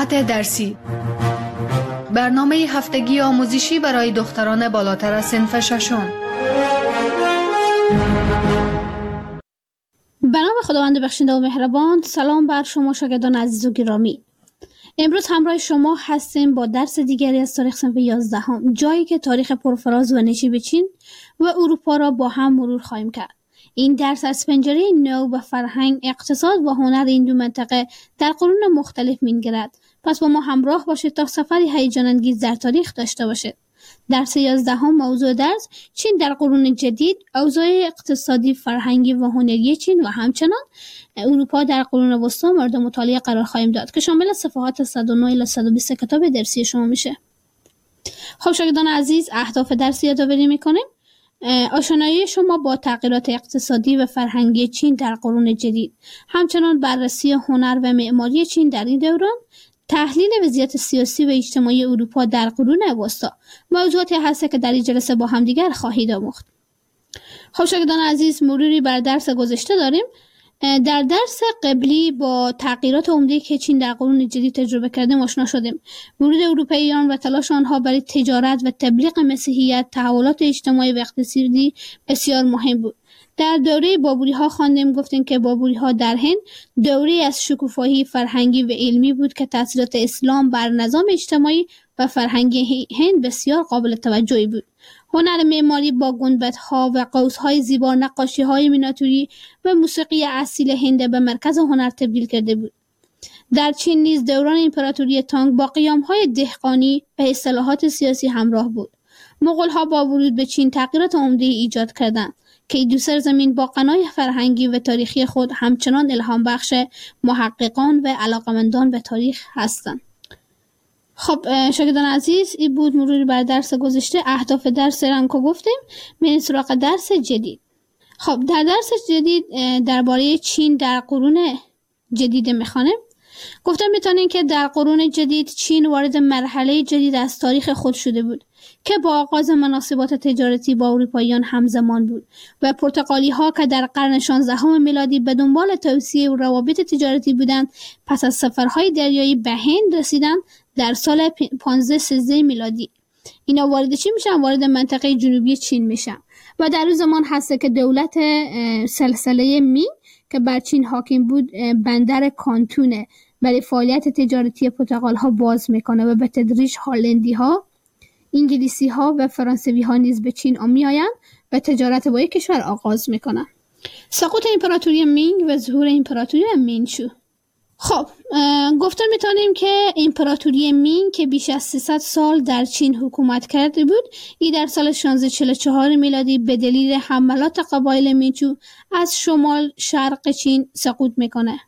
ساعت درسی، برنامه هفتگی آموزشی برای دختران بالاتر از صنف ششم. به نام خداوند بخشنده و مهربان. سلام بر شما شاگردان عزیز و گرامی. امروز همراه شما هستیم با درس دیگری از تاریخ صنف 11 جایی که تاریخ پرفراز و نشیب چین و اروپا را با هم مرور خواهیم کرد. این درس از پنجره نو و فرهنگ، اقتصاد و هنر این دو منطقه در قرون مختلف می‌گردد. پس با ما همراه باشید تا سفری هیجان انگیز در تاریخ داشته باشید. درس 11 موضوع درس چین در قرون جدید، اوضاع اقتصادی، فرهنگی و هنری چین و همچنان اروپا در قرون وسطی مورد مطالعه قرار خواهیم داد که شامل صفحات 109 الی 120 کتاب درسی شما میشه. خب شاگردان عزیز، اهداف درس یادآوری میکنیم. آشنایی شما با تغییرات اقتصادی و فرهنگی چین در قرون جدید، همچنان بررسی هنر و معماری چین در این دوران، تحلیل وضعیت سیاسی و اجتماعی اروپا در قرون وسطی. موضوعاتی هست که در این جلسه با هم دیگر خواهید آموخت. خب شاگردان عزیز، مروری بر درس گذشته داریم. در درس قبلی با تغییرات عمده که چین در قرون جدید تجربه کرده آشنا شدیم. ورود اروپاییان و تلاش آنها برای تجارت و تبلیغ مسیحیت، تحولات اجتماعی و اقتصادی بسیار مهم بود. در دوره بابوری ها خواندیم، گفتیم که بابوری ها در هند دوره از شکوفایی فرهنگی و علمی بود که تاثیرات اسلام بر نظام اجتماعی و فرهنگی هند بسیار قابل توجهی بود. هنر معماری با گنبدها و قوس‌های زیبا، نقاشی‌های میناتوری و موسیقی اصیل هند به مرکز هنر تبدیل کرده بود. در چین نیز دوران امپراتوری تانگ با قیام‌های دهقانی و اصلاحات سیاسی همراه بود. مغول‌ها با ورود به چین تغییرات عمده ایجاد کردند که دو سرزمین با غنای فرهنگی و تاریخی خود همچنان الهام بخش محققان و علاقه‌مندان به تاریخ هستند. خب شاگردان عزیز، این بود مروری بر درس گذشته. اهداف درس رنکو گفتیم. میریم سراغ درس جدید. خب در درس جدید درباره چین در قرون جدید میخوانیم. گفتم میتونین که در قرون جدید چین وارد مرحله جدید از تاریخ خود شده بود که با آغاز مناسبات تجارتی با اروپاییان همزمان بود و پرتغالی ها که در قرن 16 میلادی به دنبال توسعه و روابط تجارتی بودند، پس از سفرهای دریایی به هند رسیدند در سال 1513 میلادی. اینا وارد چی میشن؟ وارد منطقه جنوبی چین میشن و در اون زمان هست که دولت سلسله مینگ که بر چین حاکم بود بندر کانتونه برای فعالیت تجارتی پرتغال ها باز میکنه و به تدریج هلندی ها، انگلیسی ها و فرانسوی ها نیز به چین میآیند و تجارت با یک کشور آغاز میکنن. سقوط امپراتوری مینگ و ظهور امپراتوری منچو. خب گفتم میتونیم که امپراتوری مینگ که بیش از 300 سال در چین حکومت کرده بود، این در سال 1644 میلادی به دلیل حملات قبایل منچو از شمال شرق چین سقوط میکنه.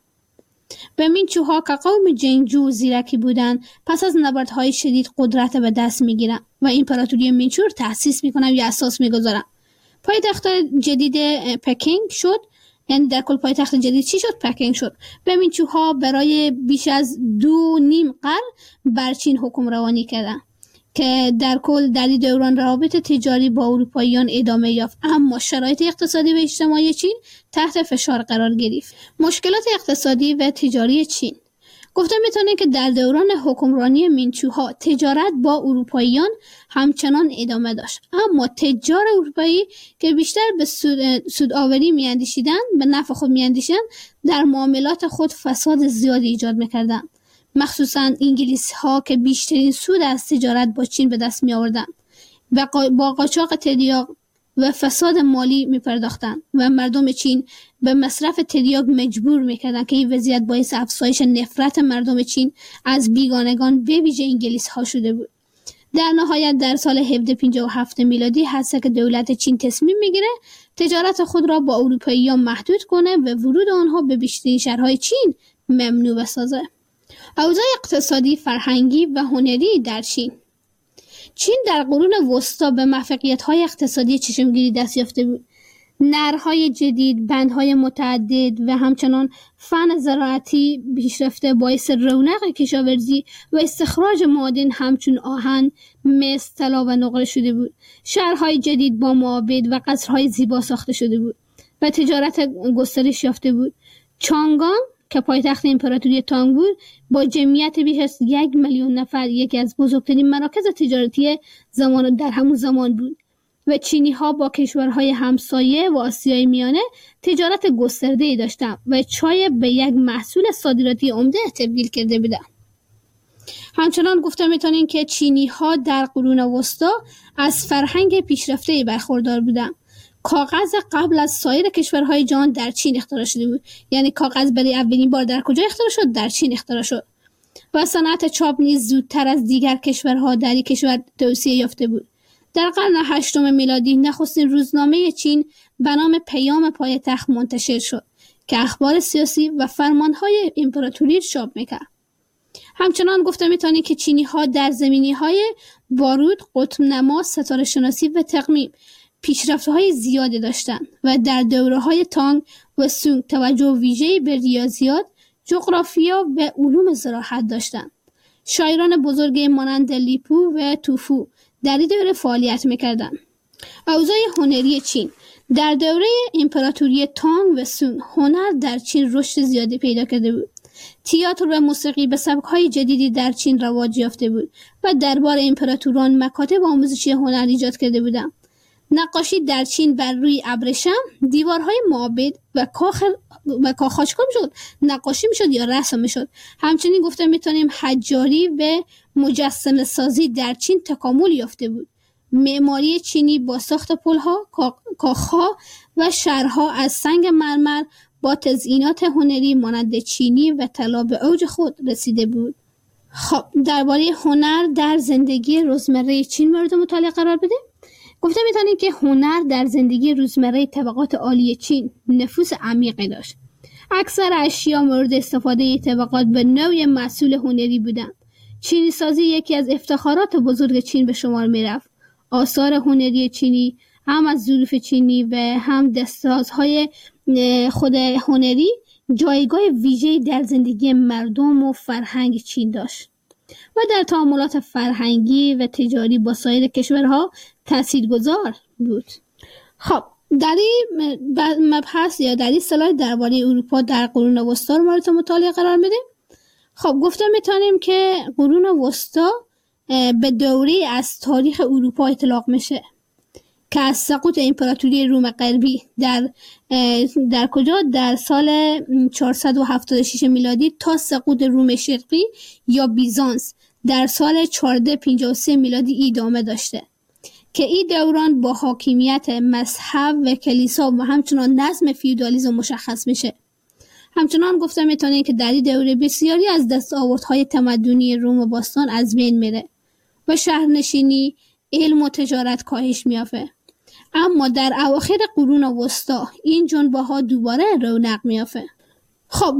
و منچوها که قوم جنگجو و زیرکی بودند، پس از نبردهای شدید قدرت به دست میگیرن و امپراتوری منچو تأسیس میکنن یا اساس میگذارن. پایتخت جدید پکینگ شد. یعنی در کل پایتخت جدید چی شد؟ پکینگ شد. و منچوها برای بیش از 2.5 قرن بر چین حکم روانی کردند که در کل در این دوران روابط تجاری با اروپاییان ادامه یافت، اما شرایط اقتصادی و اجتماعی چین تحت فشار قرار گرفت. مشکلات اقتصادی و تجاری چین. گفتم میتونه که در دوران حکمرانی منچوها تجارت با اروپاییان همچنان ادامه داشت، اما تجار اروپایی که بیشتر به سودآوری میاندیشیدند، به نفع خود میاندیشیدند، در معاملات خود فساد زیادی ایجاد میکردند. مخصوصا انگلیسی ها که بیشترین سود از تجارت با چین به دست می آوردند و با قاچاق تریاک و فساد مالی می پرداختند و مردم چین به مصرف تریاک مجبور می کردند که این وضعیت باعث افزایش نفرت مردم چین از بیگانگان به ویژه انگلیسی ها شده بود. در نهایت در سال 1757 میلادی هست که دولت چین تصمیم میگیره تجارت خود را با اروپاییان محدود کنه و ورود آنها به بیشترین شهرهای چین ممنوع بسازه. اوضاع اقتصادی، فرهنگی و هنری در چین. چین در قرون وسطی به موفقیت‌های اقتصادی چشمگیری دست یافته بود. نهرهای جدید، بندهای متعدد و همچنان فن زراعتی پیشرفته باعث رونق کشاورزی و استخراج معادن همچون آهن، مس، طلا و نقره شده بود. شهرهای جدید با معابد و قصرهای زیبا ساخته شده بود و تجارت گسترش یافته بود. چانگان که پایتخت امپراتوری تانگ بود با جمعیت بیش از 1,000,000 نفر یکی از بزرگترین مراکز تجارتی زمان در همون زمان بود و چینی ها با کشورهای همسایه و آسیای میانه تجارت گسترده‌ای داشتند و چای به یک محصول صادراتی عمده تبدیل کرده بودند. همچنان گفته میتونیم که چینی ها در قرون وسطی از فرهنگ پیشرفته‌ای برخوردار بودند. کاغذ قبل از سایر کشورهای جهان در چین اختراع شده بود. یعنی کاغذ برای اولین بار در کجا اختراع شد؟ در چین اختراع شد. و صنعت چاپ نیز زودتر از دیگر کشورها در این کشور توسعه یافته بود. در قرن 8 میلادی نخستین روزنامه چین به نام پیام پایتخت منتشر شد که اخبار سیاسی و فرمانهای امپراتوری چاپ میکرد. همچنان گفته میتونیم که چینی ها در زمینه‌های بارود، قطب نما، ستاره شناسی و تقویم پیشرفت‌های زیادی داشتند و در دوره‌های تانگ و سونگ توجه ویژه‌ای به ریاضیات، جغرافیا و علوم زراعت داشتند. شاعران بزرگ مانند لیپو و توفو در این دوره فعالیت می‌کردند. اوضاع هنری چین در دوره امپراتوری تانگ و سونگ هنر در چین رشد زیادی پیدا کرده بود. تئاتر و موسیقی به سبک‌های جدیدی در چین رواج یافته بود و دربار امپراتوران مکاتب آموزشی هنر ایجاد کرده بودند. نقاشی در چین بر روی ابریشم، دیوارهای معابد و کاخاچکا میشد نقاشی میشد یا رسم میشد. همچنین گفته میتونیم حجاری و مجسمه سازی در چین تکامل یافته بود. معماری چینی با ساخت پلها، کاخها و شهرها از سنگ مرمر با تزئینات هنری مانند چینی و طلا به اوج خود رسیده بود. خب درباره هنر در زندگی روزمره چین مورد مطالعه قرار بده. گفته میتونیم که هنر در زندگی روزمره طبقات عالی چین نفوذ عمیقی داشت. اکثر اشیا مورد استفاده طبقات به نوع محصول هنری بودند. چینی سازی یکی از افتخارات بزرگ چین به شمار میرفت. آثار هنری چینی هم از ظروف چینی و هم دستسازهای خود هنری جایگاه ویژه‌ای در زندگی مردم و فرهنگ چین داشت و در تعاملات فرهنگی و تجاری با سایر کشورها تاثیرگذار بود. خب در این مبحث یا در این سلاید درباره اروپا در قرون وسطی مورد مطالعه قرار میدیم. خب گفته میتونیم که قرون وسطی به دوره از تاریخ اروپا اطلاق میشه که از سقوط امپراتوری روم غربی در کجا در سال 476 میلادی تا سقوط روم شرقی یا بیزانس در سال 1453 میلادی ادامه داشته که این دوران با حاکمیت مذهب و کلیسا و همچنان نظم فیودالیسم مشخص میشه. همچنان گفته میتونیم که در این دوره بسیاری از دستاوردهای تمدنی روم باستان از بین میره و شهرنشینی، علم و تجارت کاهش میافته. اما در اواخر قرون وسطی این جنبه‌ها دوباره رونق میافته. خب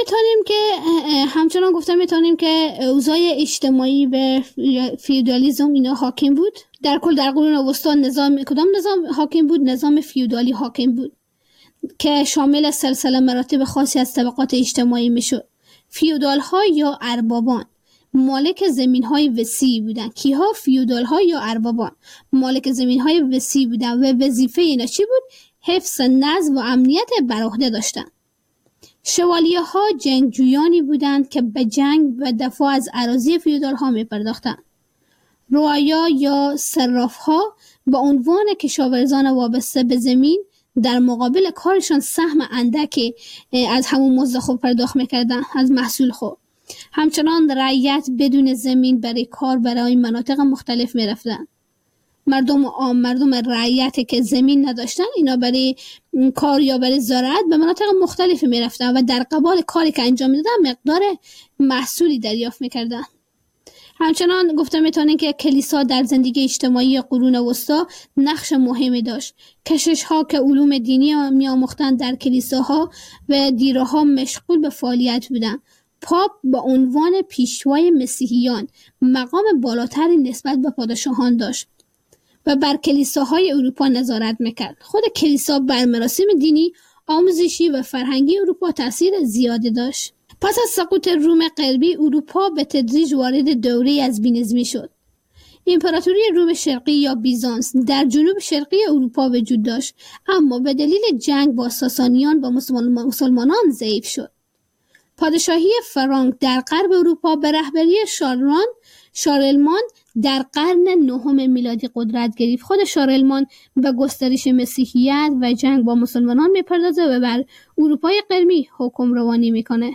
همچنان گفته میتونیم که اوضاع اجتماعی و فیودالیسم اینا حاکم بود. در کل در قرون وسطی کدام نظام حاکم بود؟ نظام فیودالی حاکم بود که شامل سلسله مراتب خاصی از طبقات اجتماعی میشد. فیودال ها یا اربابان مالک زمین های وسیع بودن. کیها؟ فیودال ها یا اربابان مالک زمین های وسیع بودن و وظیفه اینا چی بود؟ حفظ نظم و امنیت بر عهده داشتن. شوالیه ها جنگجویانی بودند که به جنگ و دفاع از اراضی فیودال ها می پرداختند. رعایا یا صراف ها با عنوان کشاورزان وابسته به زمین در مقابل کارشان سهم اندکی از همون مزد خود پرداخت میکردن از محصول خود. همچنان رعیت بدون زمین برای کار برای مناطق مختلف میرفتن. مردم رعیت که زمین نداشتن اینا برای کار یا برای زراعت به مناطق مختلف میرفتن و در قبال کاری که انجام میدادن مقدار محصولی دریافت میکردن. همچنان گفته میتونن که کلیسا در زندگی اجتماعی قرون وسطی نقش مهمی داشت. کشیش‌ها که علوم دینی می‌آموختند در کلیساها و دیرها مشغول به فعالیت بودند. پاپ با عنوان پیشوای مسیحیان مقام بالاتری نسبت به پادشاهان داشت و بر کلیساهای اروپا نظارت میکرد. خود کلیسا بر مراسم دینی، آموزشی و فرهنگی اروپا تأثیر زیادی داشت. پس از سقوط روم غربی اروپا به تدریج وارد دوره از بینظمی شد. امپراتوری روم شرقی یا بیزانس در جنوب شرقی اروپا وجود داشت، اما به دلیل جنگ با ساسانیان و مسلمانان ضعیف شد. پادشاهی فرانک در غرب اروپا به رهبری شارلمان در قرن 9 میلادی قدرت گرفت. خود شارلمان به گسترش مسیحیت و جنگ با مسلمانان میپردازه و بر اروپای غربی حکمرانی میکنه.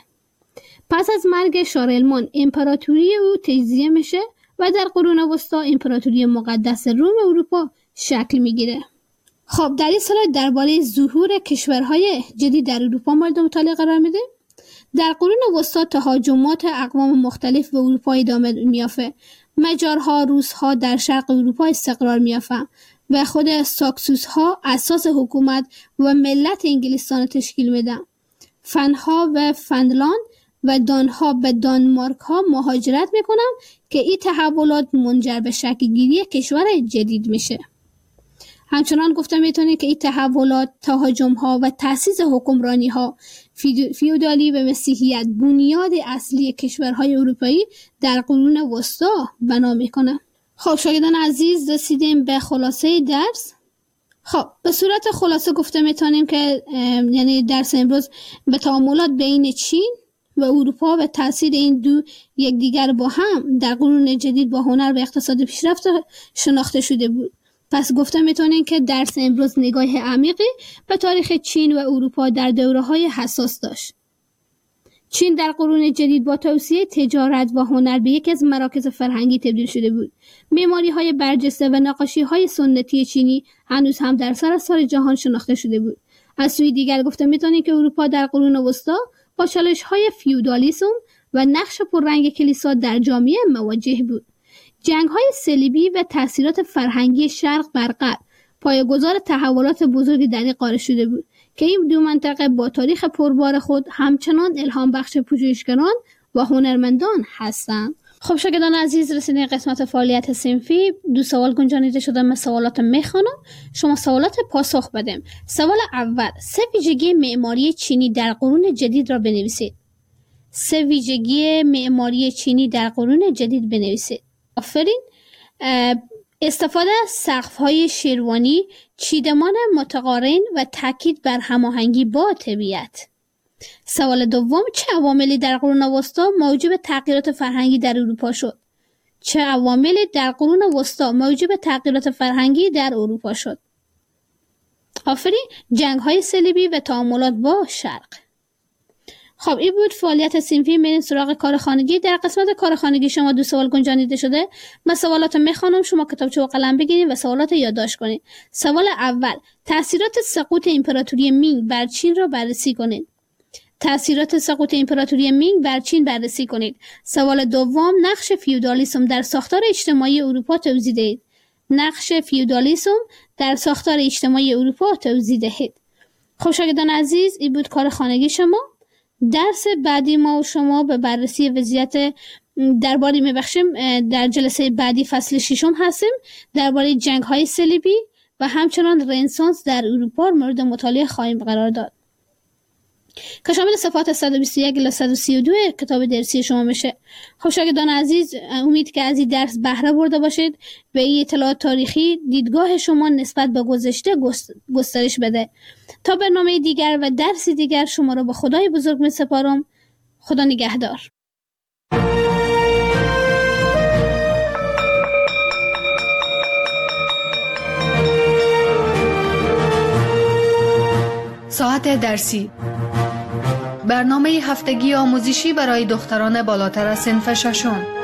پس از مرگ شارلمان امپراتوری او تجزیه میشه و در قرون وسطا امپراتوری مقدس روم اروپا شکل میگیره. خب در این سلاید درباره ظهور کشورهای جدید در اروپا مورد مطالعه قرار میده. در قرون وسطا تهاجمات اقوام مختلف به اروپا ادامه میافته. مجارها، روسها در شرق اروپا استقرار میافته و خود ساکسوسها اساس حکومت و ملت انگلستان تشکیل میدن. فنها و فنلاند و دانها به دانمارک ها مهاجرت میکنن که این تحولات منجر به شکلگیری کشور جدید میشه. همچنان گفته میتونه که این تحولات، تهاجم ها و تأسیس حکمرانی ها فیودالی و مسیحیت بنیاد اصلی کشورهای اروپایی در قرون وسطا بنا میکنه. خب شاگردان عزیز رسیدیم به خلاصه درس. خب به صورت خلاصه گفته میتونیم که یعنی درس امروز به تعاملات بین چین و اروپا و تأثیر این دو یکدیگر با هم در قرون جدید با هنر و اقتصاد پیشرفت شناخته شده بود. پس گفته میتونیم که درس امروز نگاه عمیقی به تاریخ چین و اروپا در دوره‌های حساس داشت. چین در قرون جدید با توسعه تجارت و هنر به یکی از مراکز فرهنگی تبدیل شده بود. معماری‌های برجسته و نقاشی‌های سنتی چینی هنوز هم در سراسر جهان شناخته شده بود. از سوی دیگر گفته میتونیم که اروپا در قرون وسطا با چالش‌های فیودالیسم و نقش پررنگ کلیسا در جامعه مواجه بود. جنگ‌های صلیبی و تأثیرات فرهنگی شرق بر غرب پایه‌گذار تحولات بزرگی در این قاره شده بود که این دو منطقه با تاریخ پربار خود همچنان الهام بخش پژوهشگران و هنرمندان هستند. خب شاگردان عزیز رسیدیم قسمت فعالیت صنفی. 2 سوال گنجانیده شده. من سوالات میخوانم، شما سوالات پاسخ بدیم. سوال اول: 3 ویژگی معماری چینی در قرون جدید را بنویسید. 3 ویژگی معماری چینی در قرون جدید بنویسید. آفرین. استفاده از سقف‌های شیروانی، چیدمان متقارن و تاکید بر هماهنگی با طبیعت. سوال دوم: چه عواملی در قرون وسطا موجب تغییرات فرهنگی در اروپا شد؟ چه عواملی در قرون وسطا موجب تغییرات فرهنگی در اروپا شد؟ آفرین. جنگ‌های صلیبی و تعاملات با شرق. خب این بود فعالیت صنفی. میریم سراغ کار خانگی. در قسمت کار خانگی شما 2 سوال گنجانیده شده. من سوالات میخوانم، شما کتابچه و قلم بگیرید و سوالات یادداشت کنید. سوال اول: تأثیرات سقوط امپراتوری مینگ بر چین را بررسی کنید. تأثیرات سقوط امپراتوری مینگ بر چین بررسی کنید. سوال دوم: نقش فیودالیسم در ساختار اجتماعی اروپا توضیح دهید. نقش فیودالیسم در ساختار اجتماعی اروپا توضیح دهید. خب شاگردان عزیز این بود کار خانگی شما. درس بعدی ما و شما به بررسی وضعیت درباره میبخشیم. در جلسه بعدی فصل 6 هستیم. درباره جنگ‌های صلیبی و همچنان رنسانس در اروپا مورد مطالعه خواهیم قرار داد که شامل صفحات 121 الی 132 کتاب درسی شما میشه. خب شاگردان عزیز امید که از این درس بهره برده باشید و این اطلاعات تاریخی دیدگاه شما نسبت به گذشته گسترش بده. تا برنامه دیگر و درس دیگر شما را به خدای بزرگ می سپارم. خدا نگهدار. ساعت درسی، برنامه هفتگی آموزشی برای دختران بالاتر از صنف 6.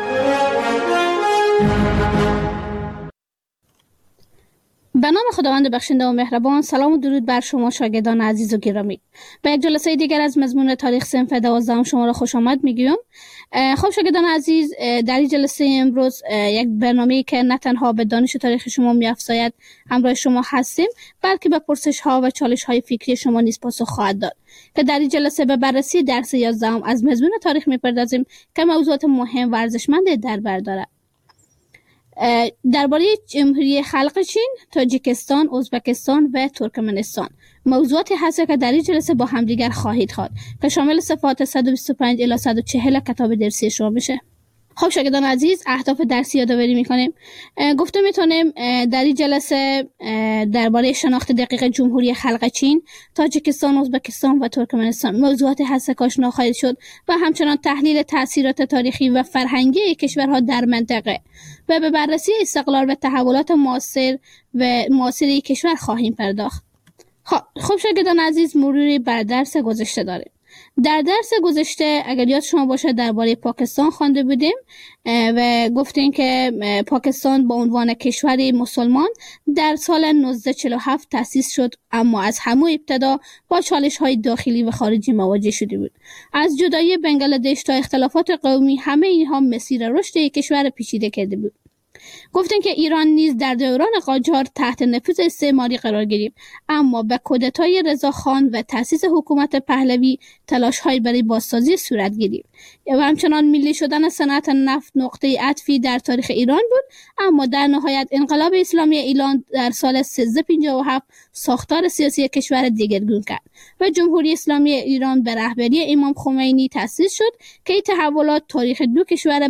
به نام خداوند بخشنده و مهربان. سلام و درود بر شما شاگردان عزیز و گرامی. به یک جلسه دیگر از مضمون تاریخ صنف 12 شما را خوش آمد میگویم. خب شاگردان عزیز، در این جلسه امروز یک برنامه‌ای که نه تنها به دانش تاریخ شما می‌افزاید همراه شما هستیم، بلکه به پرسش‌ها و چالش‌های فکری شما نیز پاسخ خواهد داد که در این جلسه به بررسی درس 11 از مضمون تاریخ می‌پردازیم که موضوعات مهم و ارزشمند در بر دارد. درباره جمهوری خلق چین، تاجیکستان، ازبکستان و ترکمنستان موضوعاتی هست که در این جلسه با همدیگر خواهید خواد که شامل صفحات 125 الی 140 کتاب درسی شما میشه. خب شاگردان عزیز، اهداف درسی یادآوری میکنیم. گفته میتونیم در این جلسه درباره شناخت دقیق جمهوری خلق چین، تاجیکستان، ازبکستان و ترکمنستان موضوعات هست که آشنا خواهید شد و همچنان تحلیل تاثیرات تاریخی و فرهنگی کشورها در منطقه و به بررسی استقلال و تحولات معاصر کشور خواهیم پرداخت. خب شاگردان عزیز، مروری بر درس گذشته داریم. در درس گذشته اگر یاد شما باشه درباره پاکستان خوانده بودیم و گفتیم که پاکستان با عنوان کشوری مسلمان در سال 1947 تأسیس شد، اما از همون ابتدا با چالش‌های داخلی و خارجی مواجه شده بود. از جدایی بنگلادش تا اختلافات قومی، همه اینها مسیر رشد کشور پیچیده کرده بود. گفتن که ایران نیز در دوران قاجار تحت نفوذ استعماری قرار گرفت، اما به کودتای رضاخان و تأسیس حکومت پهلوی تلاش‌های برای بازسازی صورت گرفت و همچنان ملی شدن صنعت نفت نقطه عطفی در تاریخ ایران بود. اما در نهایت انقلاب اسلامی ایران در سال 1357 ساختار سیاسی کشور دگرگون کرد و جمهوری اسلامی ایران به رهبری امام خمینی تأسیس شد که این تحولات تاریخ دو کشور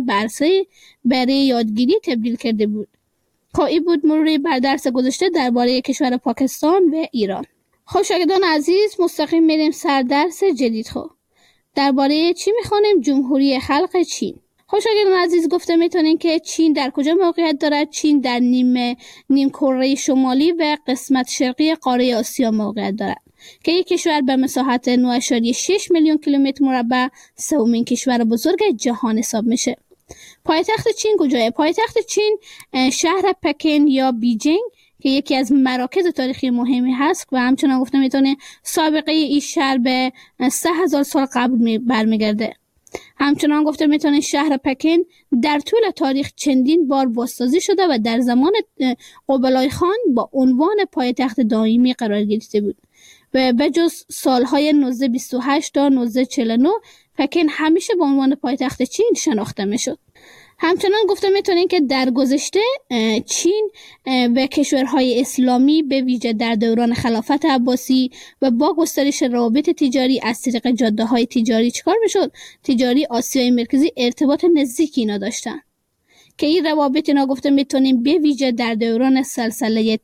برای یادگیری تبدیل کرده بود. این بود مروری بر درس گذشته درباره کشور پاکستان و ایران. خب شاگردان عزیز، مستقیم میریم سر درس جدید. درباره چی میخوانیم؟ جمهوری خلق چین. خب شاگردان عزیز، گفته میتونین که چین در کجا موقعیت دارد؟ چین در نیم کره شمالی و قسمت شرقی قاره آسیا موقعیت دارد که یک کشور به مساحت 9.6 میلیون کیلومتر مربع سومین کشور بزرگ جهان حساب میشه. پایتخت چین کجاست؟ پایتخت چین شهر پکن یا بیجینگ که یکی از مراکز تاریخی مهمی هست و همچنان گفته میتونه سابقه این شهر به 3000 سال قبل برمیگرده. همچنان گفته میتونه شهر پکن در طول تاریخ چندین بار بازسازی شده و در زمان قبلای خان با عنوان پایتخت دائمی قرار گرفته بود و به جز سالهای 1928 تا 1949 پکن همیشه با عنوان پایتخت چین شناخته میشد. همچنان گفته میتونین که در گذشته چین به کشورهای اسلامی به ویژه در دوران خلافت عباسی و با گسترش روابط تجاری از طریق جاده‌های تجاری چیکار میشد؟ تجاری آسیای مرکزی ارتباط نزدیکی اینا داشتن که این روابط اینا گفته میتونین به ویژه در دوران سلسله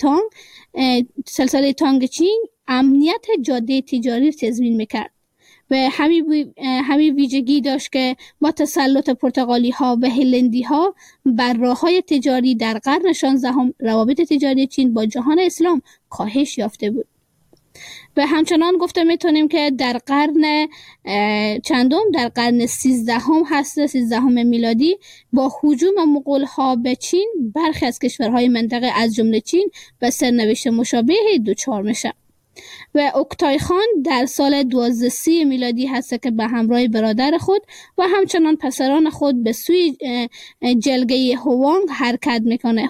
تانگ چین امنیت جاده تجاری تضمین میکرد و همین ویژگی داشت که با تسلط پرتغالی ها و هلندی ها بر راه های تجاری در قرن 16 روابط تجاری چین با جهان اسلام کاهش یافته بود. و همچنان گفته میتونیم که در قرن در قرن 13 میلادی با هجوم مغول ها به چین برخی از کشورهای منطقه از جمله چین به سرنوشت مشابهی دچار میشه. و اوکتای خان در سال 1230 میلادی هست که به همراه برادر خود و همچنان پسران خود به سوی جلگه هوانگ حرکت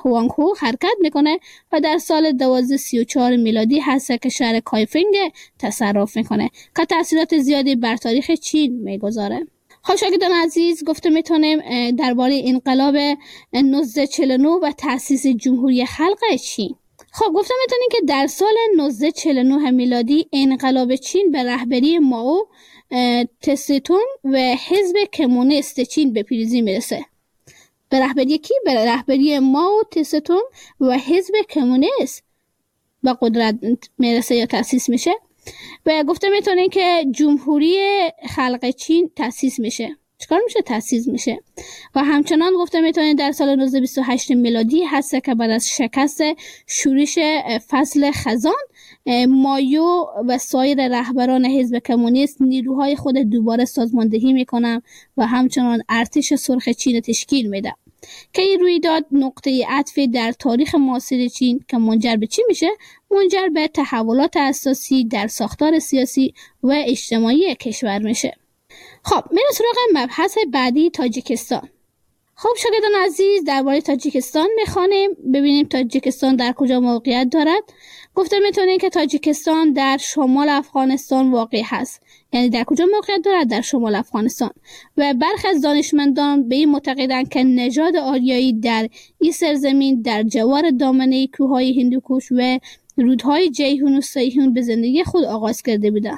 میکنه و در سال 1234 میلادی هست که شهر کایفنگ تصرف میکنه که تأثیرات زیادی بر تاریخ چین میگذاره. خب شاگردان عزیز، گفته میتونیم درباره انقلاب 1949 و تأسیس جمهوری خلق چین. خب گفتم میتونین که در سال 1949 میلادی انقلاب چین به رهبری مائو تسه-تونگ و حزب کمونیست چین به پیروزی میرسه. به رهبری کی؟ به رهبری مائو تسه-تونگ و حزب کمونیست به قدرت میرسه یا تأسیس میشه و گفته میتونین که جمهوری خلق چین تأسیس میشه. چیکار میشه؟ تأسیس میشه. و همچنان گفته میتونید در سال 1928 میلادی هست که بعد از شکست شورش فصل خزان مایو و سایر رهبران حزب کمونیست نیروهای خود دوباره سازماندهی میکنن و همچنان ارتش سرخ چین تشکیل میده که این رویداد نقطه عطف در تاریخ معاصر چین که منجر به چی میشه؟ منجر به تحولات اساسی در ساختار سیاسی و اجتماعی کشور میشه. خب میریم سراغ مبحث بعدی، تاجیکستان. خب شاگردان عزیز، درباره تاجیکستان میخوانیم. ببینیم تاجیکستان در کجا موقعیت دارد. گفته میتونیم که تاجیکستان در شمال افغانستان واقع هست. یعنی در کجا موقعیت دارد؟ در شمال افغانستان. و برخی از دانشمندان به این معتقدند که نژاد آریایی در این سرزمین در جوار دامنه کوههای هندوکش و رودهای جیهون و سیهون به زندگی خود آغاز کرده بودند.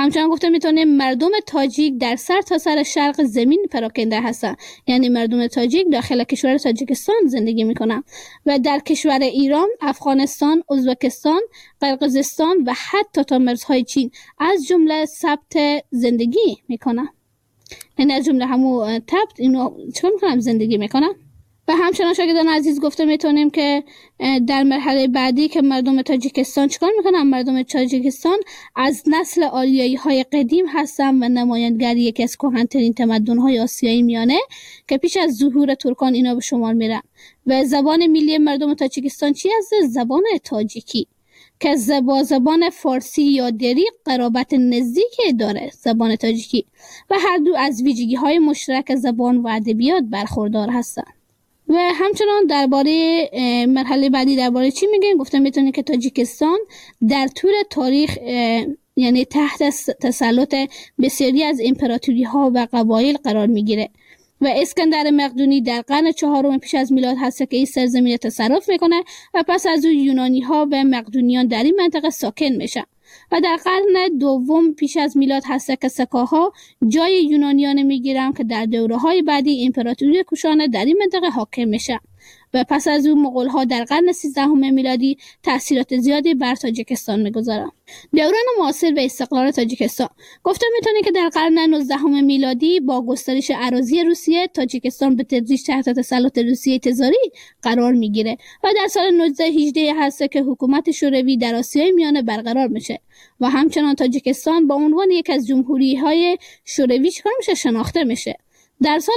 همچنان گفته میتونیم مردم تاجیک در سر تا سر شرق زمین پراکنده هستند، یعنی مردم تاجیک داخل کشور تاجیکستان زندگی میکنن و در کشور ایران، افغانستان، ازبکستان، قرقیزستان و حتی تا مرزهای چین از جمله ثبت زندگی میکنن. یعنی از جمله همون تبت اینو چکار میکنم زندگی میکنن. و همچنان شاگردان عزیز گفته میتونیم که در مرحله بعدی که مردم تاجیکستان چکار میکنن، مردم تاجیکستان از نسل آریایی های قدیم هستن و نمایندگی یکی از کهن‌ترین تمدن های آسیای میانه که پیش از ظهور ترکان اینا به شمار میرن. و زبان ملی مردم تاجیکستان چی هست؟ زبان تاجیکی که زبان فارسی یا دری قرابت نزدیکی داره، زبان تاجیکی، و هر دو از ویژگی‌های مشترک زبان و ادبیات برخوردار هستن. و همچنان درباره مرحله بعدی درباره چی میگیم؟ گفتم میتونید که تاجیکستان در طول تاریخ یعنی تحت تسلط بسیاری از امپراتوری ها و قبایل قرار میگیره و اسکندر مقدونی در قرن 4 پیش از میلاد هست که این سرزمین تصرف میکنه و پس از اون یونانی ها و مقدونیان در این منطقه ساکن میشن و در قرن 2 پیش از میلاد هست که سکاها جای یونانیان میگیرن که در دوره های بعدی امپراتوری کوشانه در این منطقه حاکم میشن و پس از اون مغول ها در قرن 13 میلادی تاثیرات زیادی بر تاجیکستان میگذارن. دوران معاصر و استقلال تاجیکستان گفته میتونه که در قرن 19 میلادی با گسترش اراضی روسیه تاجیکستان به تدریج تحت تسلط روسیه تزاری قرار میگیره و در سال 1918 هست که حکومت شوروی در آسیای میانه برقرار میشه و همچنان تاجیکستان با عنوان یک از جمهوری های شوروی چکار میشه؟ شناخته میشه. در سال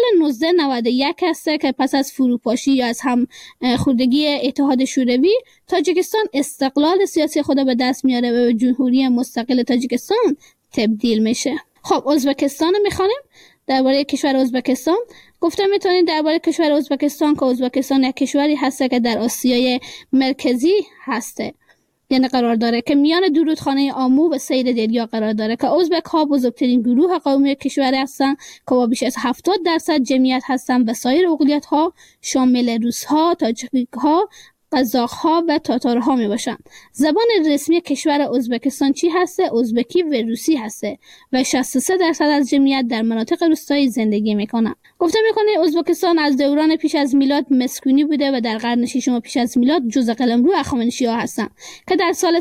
1991 هست که پس از فروپاشی یا از هم خوردگی اتحاد شوروی تاجیکستان استقلال سیاسی خود به دست میاره و به جمهوری مستقل تاجیکستان تبدیل میشه. خب ازبکستان میخوانیم. درباره کشور ازبکستان گفتم میتونید درباره کشور ازبکستان که ازبکستان یک کشوری هست که در آسیای مرکزی هسته، یعنی قرار داره که میان دو رودخانه آمو و سیر دریا قرار داره که ازبک ها بزرگترین گروه قومی کشور هستن که با بیش از 70% جمعیت هستن و سایر اقلیت ها شامل روس ها، تاجیک ها، قزاق ها و تاتار ها می باشن. زبان رسمی کشور ازبکستان چی هسته؟ ازبکی و روسی هسته و 63% از جمعیت در مناطق روستایی زندگی میکنن. گفته میکنه ازبکستان از دوران پیش از میلاد مسکونی بوده و در قرن 6 پیش از میلاد جزء قلمرو هخامنشی‌ها هستن که در سال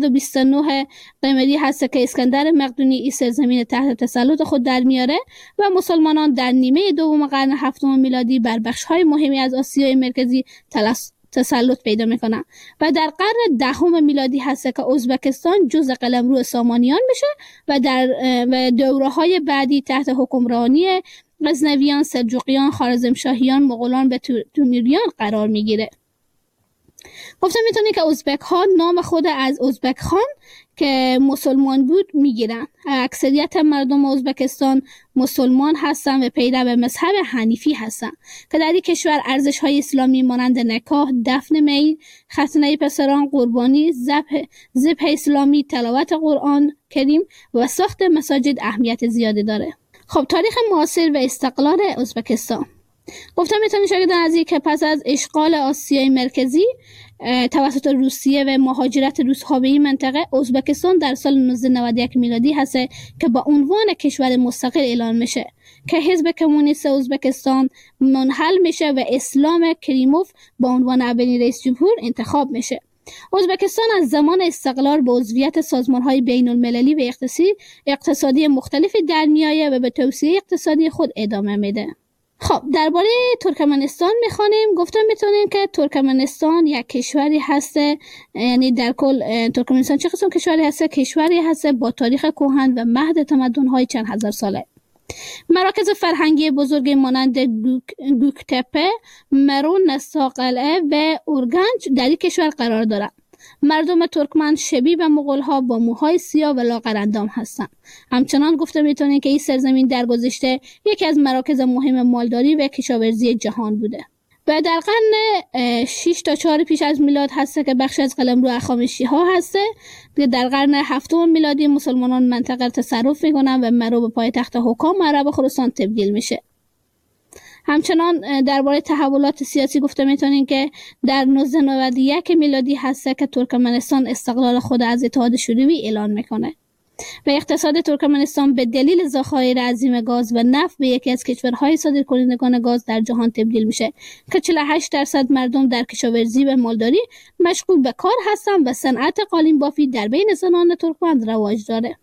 329 قمری هست که اسکندر مقدونی این سرزمین تحت تسلط خود در میاره و مسلمانان در نیمه دوم قرن 7 میلادی بر بخش‌های مهمی از آسیای مرکزی تسلط پیدا میکنن و در قرن 10 میلادی هست که ازبکستان جزء قلمرو سامانیان میشه و در دوره‌های بعدی تحت حکمرانی غزنویان، سلجوقیان، خوارزمشاهیان، مغولان و تیموریان قرار میگیره. گفتم میتونی که ازبک ها نام خود از ازبک خان که مسلمان بود میگیرن. اکثریت مردم ازبکستان مسلمان هستن و پیرو مذهب حنیفی هستن که در این کشور ارزش های اسلامی مانند نکاح، دفن میت، ختنه پسران، قربانی، ذبح اسلامی، تلاوت قرآن کریم و ساخت مساجد اهمیت زیادی داره. خب تاریخ معاصر و استقلال ازبکستان گفتم میتونی شاگردان از که پس از اشغال آسیای مرکزی توسط روسیه و مهاجرت روس‌ها به این منطقه، ازبکستان در سال 1991 میلادی هست که با عنوان کشور مستقل اعلان میشه که حزب کمونیست ازبکستان منحل میشه و اسلام کریموف با عنوان اولین رئیس جمهور انتخاب میشه. ازبکستان از زمان استقلال به عضویت سازمان‌های بین‌المللی و اقتصادی مختلفی در میآید و به توسعه اقتصادی خود ادامه میده. خب درباره ترکمنستان میخوانیم. گفتم میتونیم که ترکمنستان یک کشوری هسته، یعنی در کل ترکمنستان چه قسم کشوری هسته؟ کشوری هسته با تاریخ کهن و مهد تمدن‌های چند هزار ساله. مراکز فرهنگی بزرگ مانند گوکتپه، مرو، نساقلعه و اورگنج در این کشور قرار دارند. مردم ترکمن شبیه به مغول‌ها با موهای سیاه و لاغرندام هستند. همچنان گفته میتونیم که این سرزمین در گذشته یکی از مراکز مهم مالداری و کشاورزی جهان بوده. و در قرن 6 تا 4 پیش از میلاد هسته که بخش از قلمرو هخامنشی‌ها هسته. در قرن 7 میلادی مسلمانان منطقه تصرف میکنن و مرو به پایتخت حکام عرب خراسان تبدیل میشه. همچنان درباره تحولات سیاسی گفته میتونیم که در 1991 میلادی هسته که ترکمنستان استقلال خود از اتحاد شوروی اعلان میکنه. و اقتصاد ترکمنستان به دلیل ذخایر عظیم گاز و نفت به یکی از کشورهای صادرکنندگان گاز در جهان تبدیل میشه که 48% مردم در کشاورزی و مالداری مشغول به کار هستند و صنعت قالین بافی در بین زنان ترکمن رواج داره.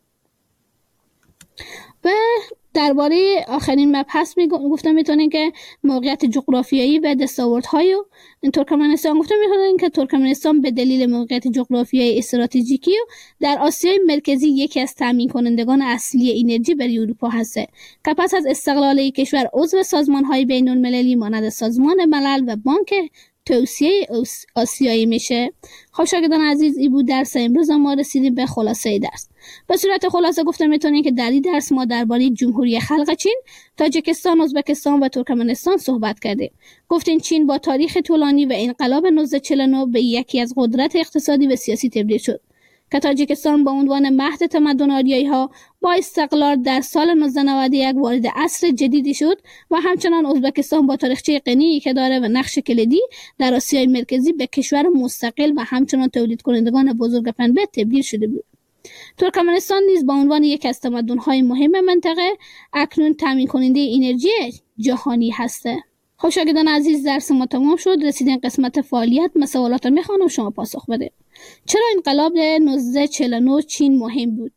و درباره آخرین مبحث گفتم میتونین که موقعیت جغرافیایی و دستاوردهای ترکمنستان گفتم میتونین که ترکمنستان به دلیل موقعیت جغرافیایی استراتژیکی در آسیای مرکزی یکی از تامین کنندگان اصلی انرژی برای اروپا هست که پس از استقلال این کشور عضو سازمان‌های بین‌المللی مانند سازمان ملل و بانک توسعه آسیایی میشه. خب شاگردان عزیز، این بود درس امروز. ما رسیدیم به خلاصه درس. به صورت خلاصه گفتم میتونین که در این درس ما درباره جمهوری خلق چین، تاجیکستان، ازبکستان و ترکمنستان صحبت کردیم. گفتیم چین با تاریخ طولانی و انقلاب 1949 به یکی از قدرت اقتصادی و سیاسی تبدیل شد که تاجیکستان با عنوان مهد تمدن آریایی‌ها با استقلال در سال 1991 وارد عصر جدیدی شد و همچنان ازبکستان با تاریخچه غنی که داره و نقش کلیدی در آسیای مرکزی به کشور مستقل و همچنان تولید کنندگان بزرگ پنبه تبدیل شده بود. ترکمنستان نیز با عنوان یک از تمدن‌های مهم منطقه اکنون تامین کننده انرژی جهانی هسته. خب شاگردان عزیز، درس ما تمام شد. رسیدیم قسمت فعالیت. سوالات میخوانم شما پاسخ بده. چرا انقلاب 1949 چین مهم بود؟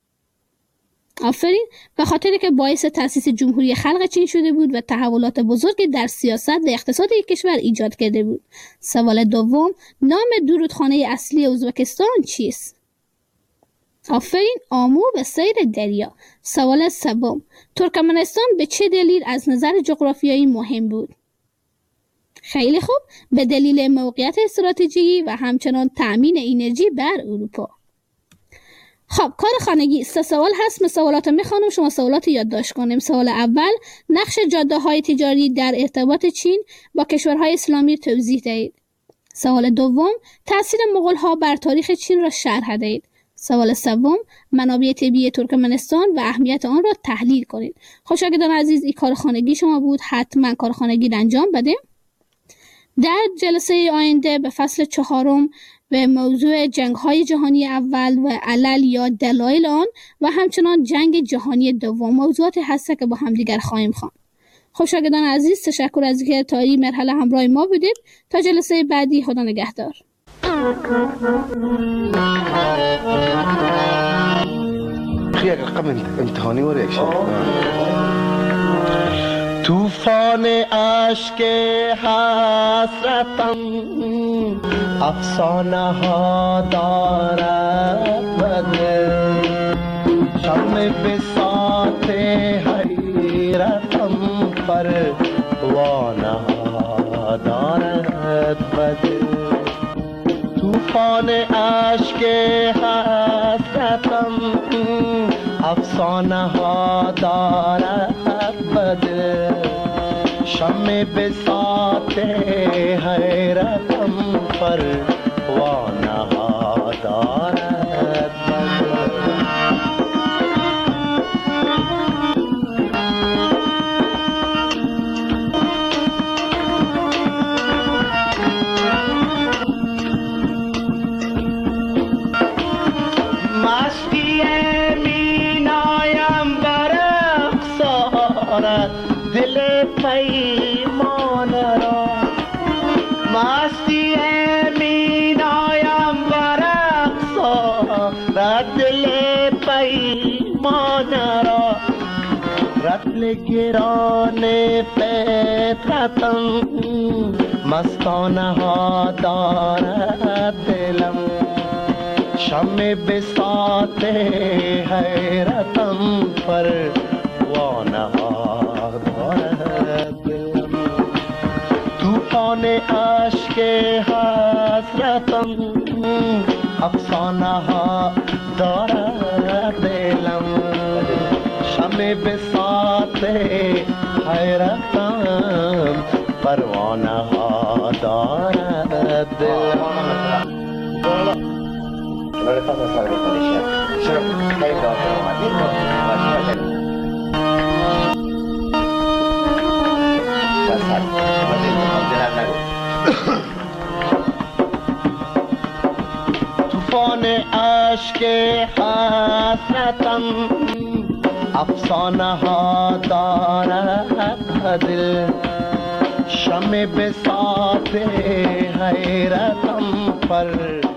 آفرین، به خاطری که باعث تأسیس جمهوری خلق چین شده بود و تحولات بزرگی در سیاست و اقتصاد یک کشور ایجاد کرده بود. سوال دوم، نام دو رودخانه اصلی ازبکستان چیست؟ آفرین، آمو و سیر دریا. سوال سوم، ترکمنستان به چه دلیل از نظر جغرافیایی مهم بود؟ خیلی خوب، به دلیل موقعیت استراتژیکی و همچنان تأمین انرژی بر اروپا. خب کار خانگی 3 سوال هست. سوالات میخوانم، شما سوالات یادداشت کنیم. سوال اول، نقش جاده‌های تجاری در ارتباط چین با کشورهای اسلامی توضیح دهید. سوال دوم، تأثیر مغول‌ها بر تاریخ چین را شرح دهید. سوال سوم، منابع طبیعی ترکمنستان و اهمیت آن را تحلیل کنید. خب شاگردان عزیز، این کار خانگی شما بود. حتما کار خانگی را انجام بده. در جلسه آینده به فصل 4 به موضوع جنگ‌های جهانی اول و علل یا دلایل آن و همچنان جنگ جهانی دوم موضوعاتی هست که با همدیگر خواهیم خواند. خب شاگردان عزیز، تشکر از اینکه تا این مرحله همراه ما بودید. تا جلسه بعدی، خدا نگهدار. خیلی رقم امتحانی و ریکشن. طوفان اشک حسرتم افسانه ها دارد بدل، شم بساط حیرتم پروانه ها دارد بدل. طوفان اشک حسرتم افسانه ها دارد بدل، شم بساط حیرتم پروانه ها دارد بدل. دل پیمان را مستی مینایم برقص آرد، دل پیمان را رطل گران فطرتم مستانه ها دارد دلم، شم بساط حیرتم پروانه ها دارد دلم. طوفان اشک حسرتم افسانه ها دارد دلم، شم بساط حیرتم پروانه ها دارد دلم. طوفان اشک حسرتم افسانه ها دارد دل شمع بساط حیرتم پر